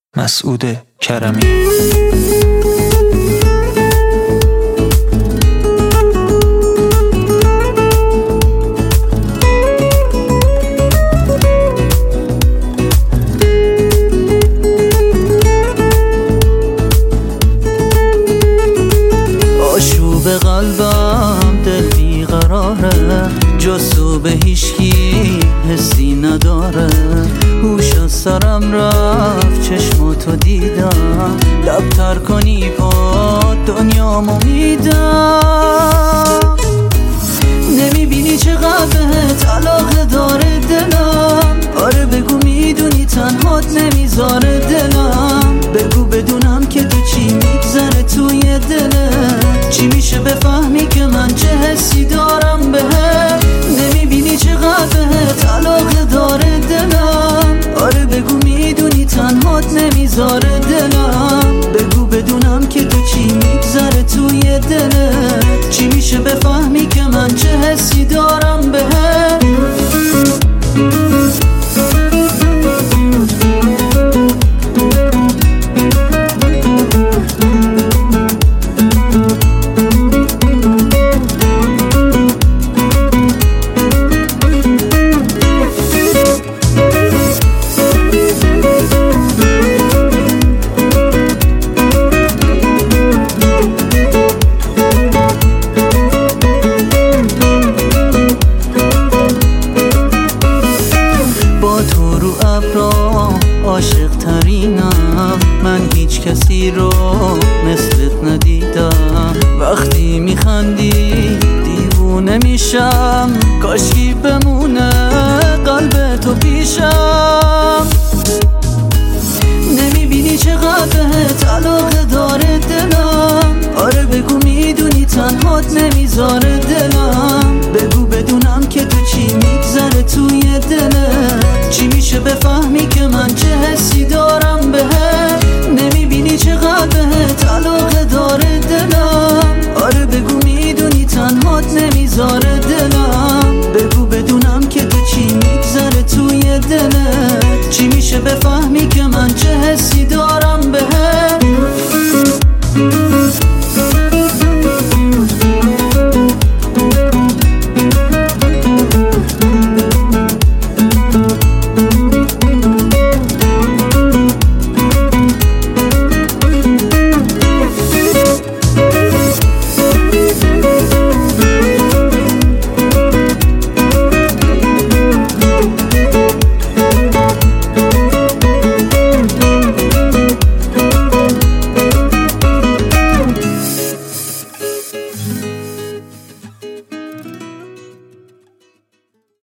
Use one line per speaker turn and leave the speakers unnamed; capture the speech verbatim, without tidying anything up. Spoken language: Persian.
مسعود کرمی.
آشوب قلبم دل بیقراره، جزو به هیچکی حسی نداره. هوش از سرم رفت چشماتو دیدم، لبتر کنی پا دنیامو میدم. نمیبینی چقدر بهت علاقه داره دلم؟ آره بگو میدونی تنهات نمیذاره دلم. بگو بدونم که تو چی میگذره توی دلت، چی میشه بفهمی که من چه حسی دارم بهت. نمیبینی چقدر بهت علاقه داره دلم؟ آره بگو میدونی تنهات نمیذاره دلم. بگو بدونم که تو چی میگذره توی دلت، چی میشه بفهمی که من چه حسی دارم بهت. عاشق ترینم من، هیچ کسی رو مثلت ندیدم. وقتی میخندی دیوونه میشم، کاشکی بمونه قلب تو پیشم. نمیبینی چقدر بهت علاقه داره دلم؟ آره بگو میدونی تنهات نمیذاره دلم. بگو بدونم که تو چی میگذره توی دلت، چی میشه بفهمی که من چه حسی دارم بهت. نمیبینی چقدر بهت علاقه داره دلم؟ آره بگو میدونی تنهات نمیذاره دلم. بگو بدونم که تو چی میگذره توی دلت، چی میشه بفهمی که من چه